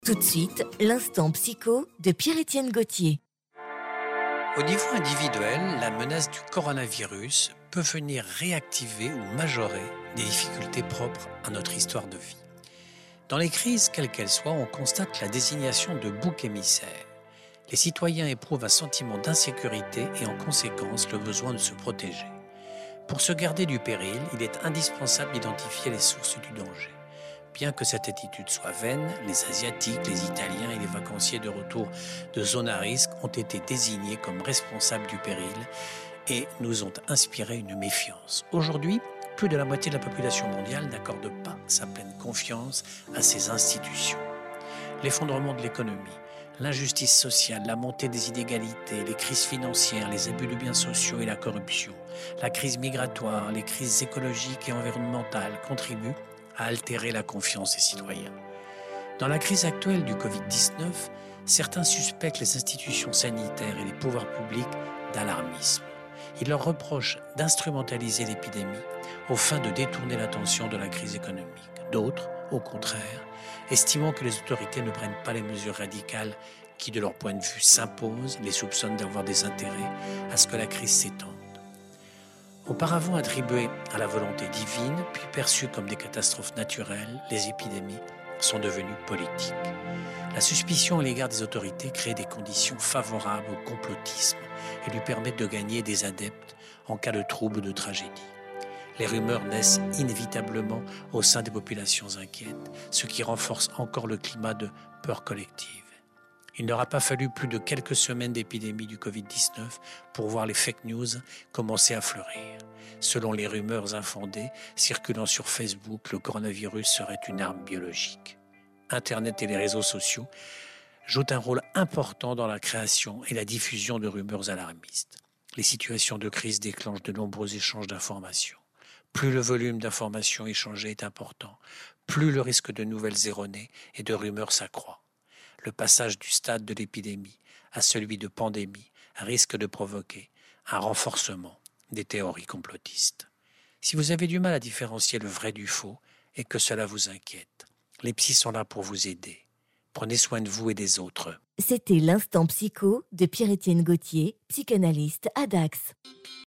Tout de suite, l'instant psycho de Pierre-Étienne Gauthier. Au niveau individuel, la menace du coronavirus peut venir réactiver ou majorer des difficultés propres à notre histoire de vie. Dans les crises, quelles qu'elles soient, on constate la désignation de boucs émissaires. Les citoyens éprouvent un sentiment d'insécurité et en conséquence le besoin de se protéger. Pour se garder du péril, il est indispensable d'identifier les sources du danger. Bien que cette attitude soit vaine, les Asiatiques, les Italiens et les vacanciers de retour de zones à risque ont été désignés comme responsables du péril et nous ont inspiré une méfiance. Aujourd'hui, plus de la moitié de la population mondiale n'accorde pas sa pleine confiance à ces institutions. L'effondrement de l'économie, l'injustice sociale, la montée des inégalités, les crises financières, les abus de biens sociaux et la corruption, la crise migratoire, les crises écologiques et environnementales contribuent à altérer la confiance des citoyens. Dans la crise actuelle du Covid-19, certains suspectent les institutions sanitaires et les pouvoirs publics d'alarmisme. Ils leur reprochent d'instrumentaliser l'épidémie aux fins de détourner l'attention de la crise économique. D'autres, au contraire, estimant que les autorités ne prennent pas les mesures radicales qui, de leur point de vue, s'imposent, les soupçonnent d'avoir des intérêts à ce que la crise s'étende. Auparavant attribuées à la volonté divine, puis perçues comme des catastrophes naturelles, les épidémies sont devenues politiques. La suspicion à l'égard des autorités crée des conditions favorables au complotisme et lui permettent de gagner des adeptes en cas de trouble ou de tragédie. Les rumeurs naissent inévitablement au sein des populations inquiètes, ce qui renforce encore le climat de peur collective. Il n'aura pas fallu plus de quelques semaines d'épidémie du Covid-19 pour voir les fake news commencer à fleurir. Selon les rumeurs infondées circulant sur Facebook, le coronavirus serait une arme biologique. Internet et les réseaux sociaux jouent un rôle important dans la création et la diffusion de rumeurs alarmistes. Les situations de crise déclenchent de nombreux échanges d'informations. Plus le volume d'informations échangées est important, plus le risque de nouvelles erronées et de rumeurs s'accroît. Le passage du stade de l'épidémie à celui de pandémie risque de provoquer un renforcement des théories complotistes. Si vous avez du mal à différencier le vrai du faux et que cela vous inquiète, les psys sont là pour vous aider. Prenez soin de vous et des autres. C'était l'instant psycho de Pierre-Étienne Gauthier, psychanalyste à Dax.